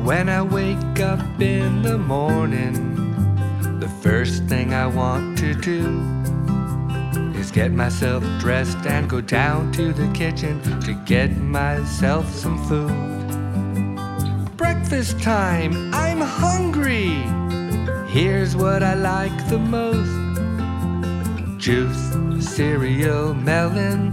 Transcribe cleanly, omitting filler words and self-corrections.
When I wake up in the morning, the first thing I want to do is get myself dressed and go down to the kitchen to get myself some food. Breakfast time, I'm hungry. Here's what I like the most: juice, cereal, melon,